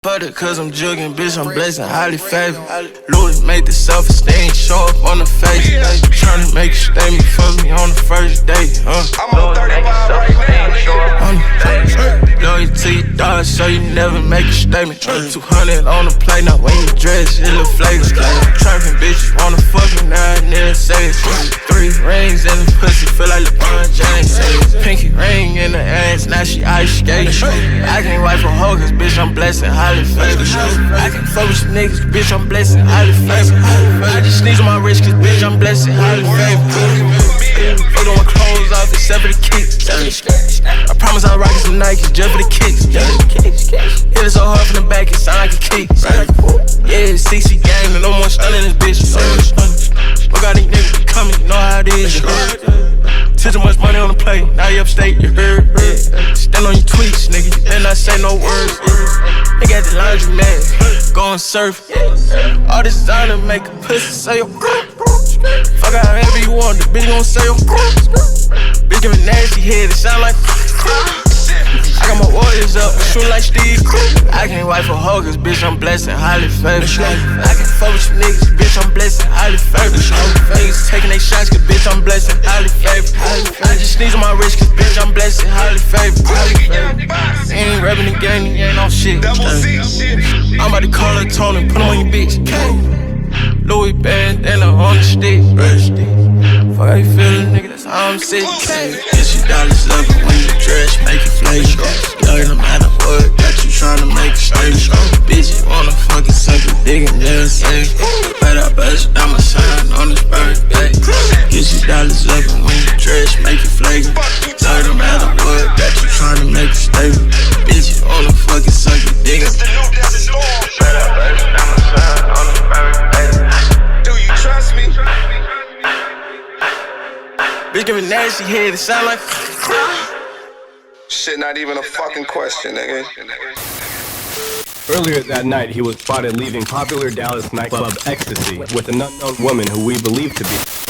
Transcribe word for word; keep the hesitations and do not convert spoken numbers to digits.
Put it cause I'm jugging, bitch, I'm blessing, highly favored. Louis made the self-esteem show up on the face. Tryna make a statement for me on the first date, huh? I'm on thirty-five right now, nigga. Loyal to your dog, so you never make a statement. two hundred on the plate, now when you dress, it look flagrant. Trapping bitches wanna fuck me, now I never say it. Three rings in the pussy, feel like LeBron James. Pinky ring in the ass, now she ice skating. I can't wipe a hoe, cause bitch, I'm blessing, highly favored. I can't fuck with niggas, bitch, I'm blessing, highly favored. I just sneeze on my wrist, cause bitch, I'm blessing, highly favored. Fuck on my clothes off, except for the kicks. I promise I'll rock some Nikes, just for the kicks. Hit it so hard from the back, it sound like a kick. Yeah, C C gang, and no more stunning this bitch. Look how these niggas be coming, you know how it is, you heard. Too much money on the plate, now you upstate, you heard. Stand on your tweets, nigga, you better not say no words. Nigga at the laundry man, go and surf. All this designer make a pussy say your fuck out however you want, the bitch gon' say your bitch give me nasty head, it sound like I got my warriors up, shoot like Steve. I can't wipe for hoe, cause bitch, I'm blessing, highly favored. I can't fuck with you niggas, bitch, I'm blessing, highly favored. Niggas taking they shots, cause bitch, I'm blessing, highly favored. I just sneeze on my wrist, cause bitch, I'm blessing, highly favored. Ain't rapping the game, you ain't on shit. I'm about to call her Tony, put him on your bitch. Louis bandana on the stick. Fuck how you feelin', nigga, that's how I'm sick. fifty dollars up when you dress, make it flavor. Yo, no matter what, got you tryna make a statement. Bitch, you wanna fucking suck a dick and never say it. But I bust down my sign on this birthday. fifty dollars up when you dress, make it flavor. Yo, no matter what, got you tryna make a statement. Bitch, you wanna fucking suck a dick. But I bust down my sign on this birthday. Do you trust me? Bitch give me nasty head, it sound like Shit, not even a fucking question, nigga. Earlier that night, he was spotted leaving popular Dallas nightclub Ecstasy with an unknown woman who we believe to be